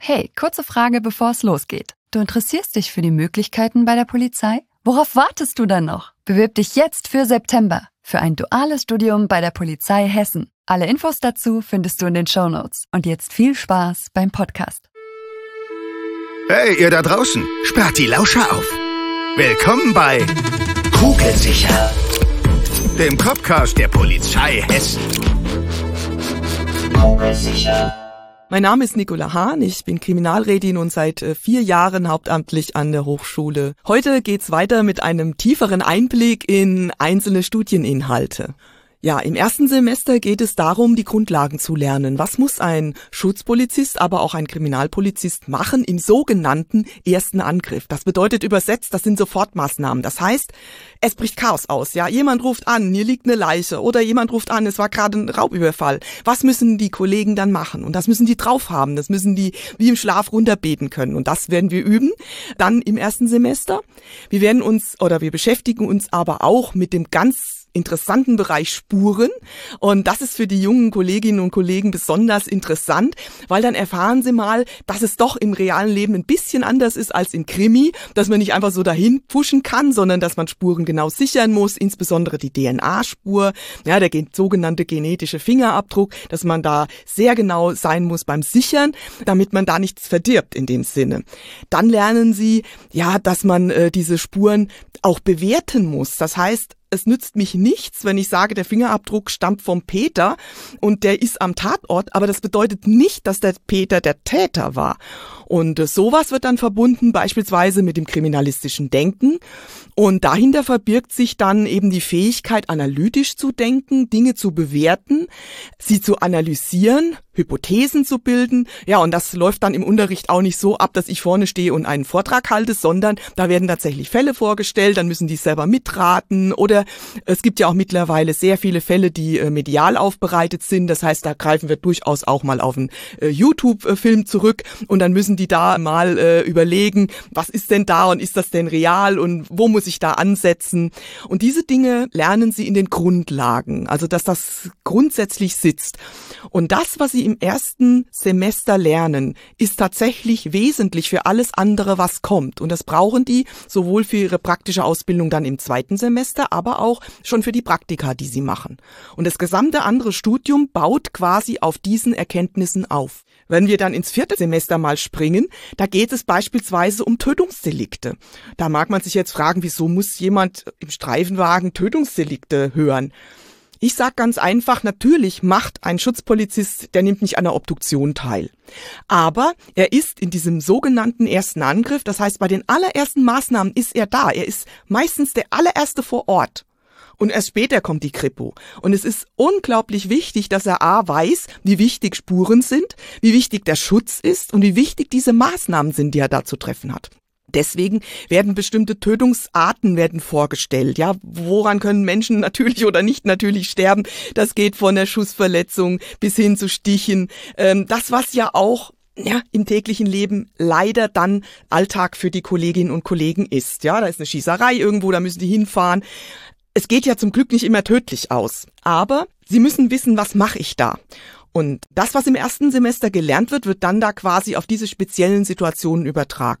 Hey, kurze Frage, bevor es losgeht. Du interessierst dich für die Möglichkeiten bei der Polizei? Worauf wartest du dann noch? Bewirb dich jetzt für September für ein duales Studium bei der Polizei Hessen. Alle Infos dazu findest du in den Shownotes. Und jetzt viel Spaß beim Podcast. Hey, ihr da draußen, sperrt die Lauscher auf. Willkommen bei Kugelsicher, dem Copcast der Polizei Hessen. Kugelsicher. Mein Name ist Nicola Hahn, ich bin Kriminalrätin und seit 4 Jahren hauptamtlich an der Hochschule. Heute geht's weiter mit einem tieferen Einblick in einzelne Studieninhalte. Ja, im ersten Semester geht es darum, die Grundlagen zu lernen. Was muss ein Schutzpolizist, aber auch ein Kriminalpolizist machen im sogenannten ersten Angriff? Das bedeutet übersetzt, das sind Sofortmaßnahmen. Das heißt, es bricht Chaos aus. Ja, jemand ruft an, hier liegt eine Leiche, oder jemand ruft an, es war gerade ein Raubüberfall. Was müssen die Kollegen dann machen? Und das müssen die drauf haben. Das müssen die wie im Schlaf runterbeten können. Und das werden wir üben. Dann im ersten Semester. Wir beschäftigen uns aber auch mit dem ganz interessanten Bereich Spuren, und das ist für die jungen Kolleginnen und Kollegen besonders interessant, weil dann erfahren sie mal, dass es doch im realen Leben ein bisschen anders ist als im Krimi, dass man nicht einfach so dahin pushen kann, sondern dass man Spuren genau sichern muss, insbesondere die DNA-Spur, ja, der sogenannte genetische Fingerabdruck, dass man da sehr genau sein muss beim Sichern, damit man da nichts verdirbt in dem Sinne. Dann lernen sie, ja, dass man diese Spuren auch bewerten muss. Das heißt, es nützt mich nichts, wenn ich sage, der Fingerabdruck stammt vom Peter und der ist am Tatort, aber das bedeutet nicht, dass der Peter der Täter war. Und sowas wird dann verbunden beispielsweise mit dem kriminalistischen Denken, und dahinter verbirgt sich dann eben die Fähigkeit, analytisch zu denken, Dinge zu bewerten, sie zu analysieren, Hypothesen zu bilden. Ja, und das läuft dann im Unterricht auch nicht so ab, dass ich vorne stehe und einen Vortrag halte, sondern da werden tatsächlich Fälle vorgestellt, dann müssen die selber mitraten, oder es gibt ja auch mittlerweile sehr viele Fälle, die medial aufbereitet sind. Das heißt, da greifen wir durchaus auch mal auf einen YouTube-Film zurück, und dann müssen die da mal überlegen, was ist denn da und ist das denn real und wo muss ich da ansetzen? Und diese Dinge lernen sie in den Grundlagen, also dass das grundsätzlich sitzt. Und das, was sie im ersten Semester lernen, ist tatsächlich wesentlich für alles andere, was kommt. Und das brauchen die sowohl für ihre praktische Ausbildung dann im zweiten Semester, aber auch schon für die Praktika, die sie machen. Und das gesamte andere Studium baut quasi auf diesen Erkenntnissen auf. Wenn wir dann ins 4. Semester mal springen, da geht es beispielsweise um Tötungsdelikte. Da mag man sich jetzt fragen, wieso muss jemand im Streifenwagen Tötungsdelikte hören? Ich sag ganz einfach, natürlich macht ein Schutzpolizist, der nimmt nicht an der Obduktion teil. Aber er ist in diesem sogenannten ersten Angriff, das heißt, bei den allerersten Maßnahmen ist er da. Er ist meistens der allererste vor Ort. Und erst später kommt die Kripo. Und es ist unglaublich wichtig, dass er weiß, wie wichtig Spuren sind, wie wichtig der Schutz ist und wie wichtig diese Maßnahmen sind, die er da zu treffen hat. Deswegen werden bestimmte Tötungsarten vorgestellt. Ja, woran können Menschen natürlich oder nicht natürlich sterben? Das geht von der Schussverletzung bis hin zu Stichen. Das, was ja auch im täglichen Leben leider dann Alltag für die Kolleginnen und Kollegen ist. Ja, da ist eine Schießerei irgendwo, da müssen die hinfahren. Es geht ja zum Glück nicht immer tödlich aus, aber sie müssen wissen, was mache ich da? Und das, was im ersten Semester gelernt wird, wird dann da quasi auf diese speziellen Situationen übertragen.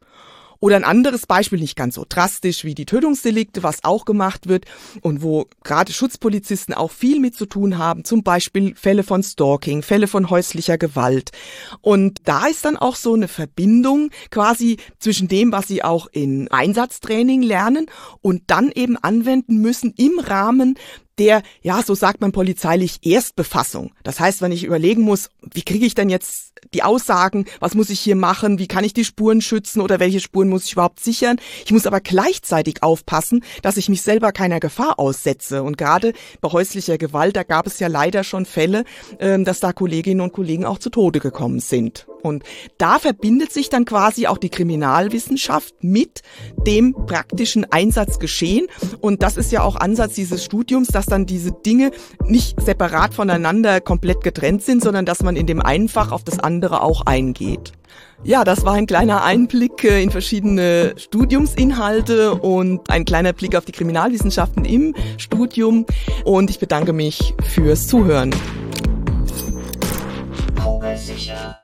Oder ein anderes Beispiel, nicht ganz so drastisch wie die Tötungsdelikte, was auch gemacht wird und wo gerade Schutzpolizisten auch viel mit zu tun haben, zum Beispiel Fälle von Stalking, Fälle von häuslicher Gewalt. Und da ist dann auch so eine Verbindung quasi zwischen dem, was sie auch in Einsatztraining lernen und dann eben anwenden müssen im Rahmen der, ja, so sagt man polizeilich, Erstbefassung. Das heißt, wenn ich überlegen muss, wie kriege ich denn jetzt die Aussagen, was muss ich hier machen, wie kann ich die Spuren schützen oder welche Spuren muss ich überhaupt sichern? Ich muss aber gleichzeitig aufpassen, dass ich mich selber keiner Gefahr aussetze. Und gerade bei häuslicher Gewalt, da gab es ja leider schon Fälle, dass da Kolleginnen und Kollegen auch zu Tode gekommen sind. Und da verbindet sich dann quasi auch die Kriminalwissenschaft mit dem praktischen Einsatzgeschehen. Und das ist ja auch Ansatz dieses Studiums, dass dann diese Dinge nicht separat voneinander komplett getrennt sind, sondern dass man in dem einen Fach auf das andere auch eingeht. Ja, das war ein kleiner Einblick in verschiedene Studiumsinhalte und ein kleiner Blick auf die Kriminalwissenschaften im Studium. Und ich bedanke mich fürs Zuhören. Kugelsicher.